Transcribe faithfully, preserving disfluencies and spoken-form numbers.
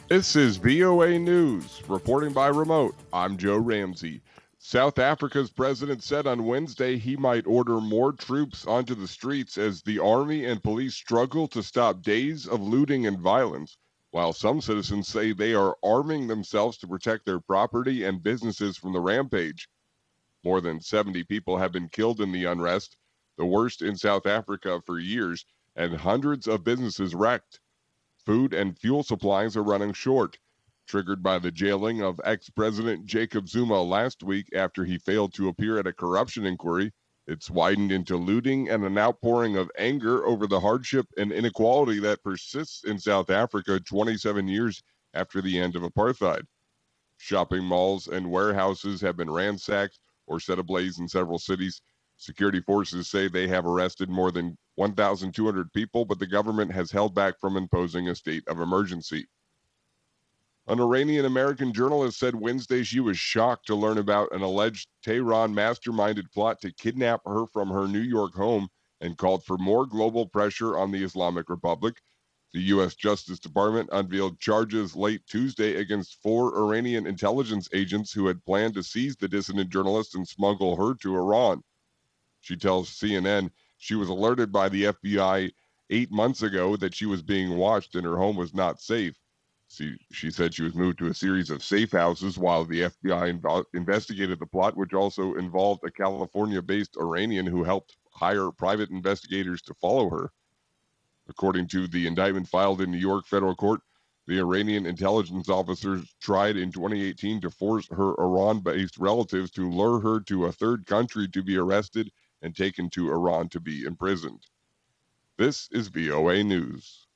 This is V O A News, reporting by remote. I'm Joe Ramsey. South Africa's president said on Wednesday he might order more troops onto the streets as the army and police struggle to stop days of looting and violence, while some citizens say they are arming themselves to protect their property and businesses from the rampage. More than seventy people have been killed in the unrest, the worst in South Africa for years, and hundreds of businesses wrecked. Food and fuel supplies are running short, triggered by the jailing of ex President Jacob Zuma last week after he failed to appear at a corruption inquiry. It's widened into looting and an outpouring of anger over the hardship and inequality that persists in South Africa twenty-seven years after the end of apartheid. Shopping malls and warehouses have been ransacked or set ablaze in several cities. Security forces say they have arrested more than one thousand two hundred people, but the government has held back from imposing a state of emergency. An Iranian American journalist said Wednesday she was shocked to learn about an alleged Tehran masterminded plot to kidnap her from her New York home and called for more global pressure on the Islamic Republic. The U S. Justice Department unveiled charges late Tuesday against four Iranian intelligence agents who had planned to seize the dissident journalist and smuggle her to Iran. She tells C N N she was alerted by the F B I eight months ago that she was being watched and her home was not safe. She, she said she was moved to a series of safe houses while the F B I invo- investigated the plot, which also involved a California based Iranian who helped hire private investigators to follow her. According to the indictment filed in New York federal court, the Iranian intelligence officers tried in twenty eighteen to force her Iran based relatives to lure her to a third country to be arrested and taken to Iran to be imprisoned. This is V O A News.